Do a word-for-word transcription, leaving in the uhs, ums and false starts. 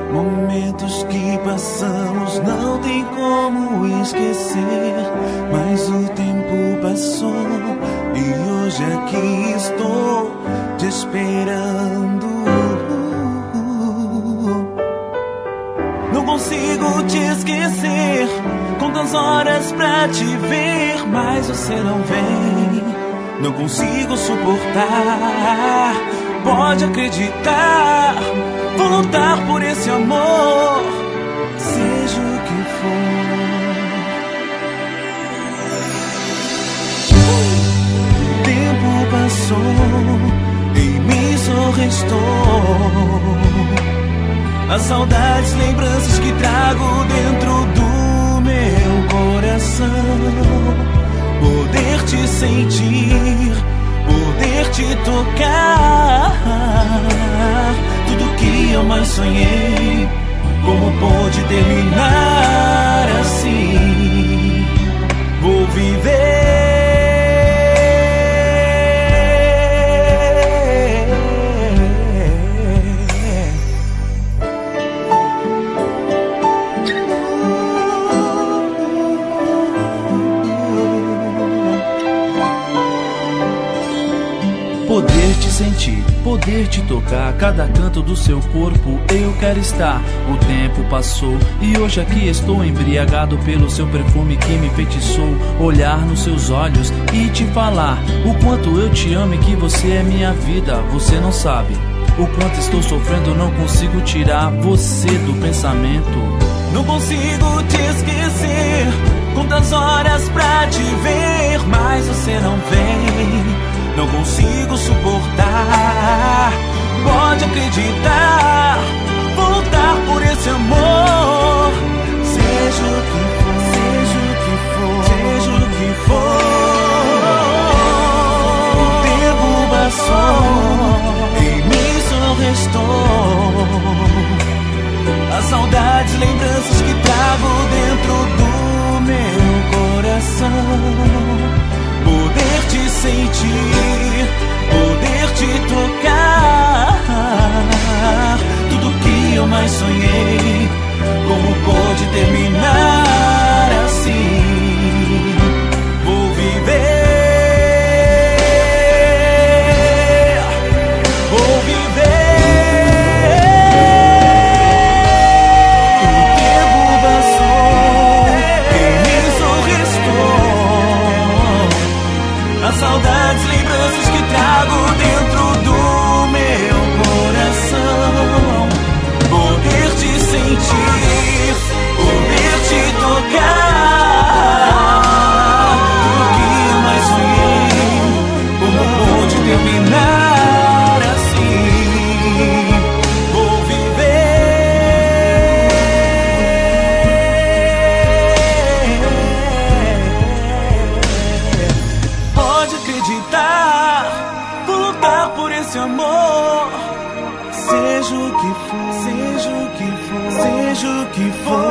Momentos que passamos não tem como esquecer, mas o tempo passou e hoje aqui estou te esperando. Não consigo te esquecer, conto as horas pra te ver, mas você não vem. Não consigo suportar, pode acreditar, vou lutar por esse amor, seja o que for. O tempo passou e me só restou as saudades, lembranças que trago dentro do meu coração. Poder te sentir, poder te tocar, tudo que eu mais sonhei, como pôde terminar assim? Vou viver. Poder te sentir, poder te tocar, cada canto do seu corpo eu quero estar. O tempo passou e hoje aqui estou embriagado pelo seu perfume que me feitiçou. Olhar nos seus olhos e te falar o quanto eu te amo e que você é minha vida. Você não sabe o quanto estou sofrendo, não consigo tirar você do pensamento. Não consigo te esquecer, quantas horas pra te ver, mas você não vem. Não consigo suportar, pode acreditar, vou lutar por esse amor, seja o que for, seja o que for, seja o que for. O tempo passou e me só restou as saudades, lembranças que trago dentro do meu coração. Poder te sentir, poder te tocar, tudo que eu mais sonhei, como pode terminar assim? Vou viver, vou viver. O tempo passou e me só restou as saudades, lembranças que trago dentro do meu coração. Poder te sentir, poder te tocar, tudo que eu mais sonhei, como pôde terminar assim? Vou viver. Pode acreditar, vou lutar por esse amor, seja o que for, seja o que for, seja o que for.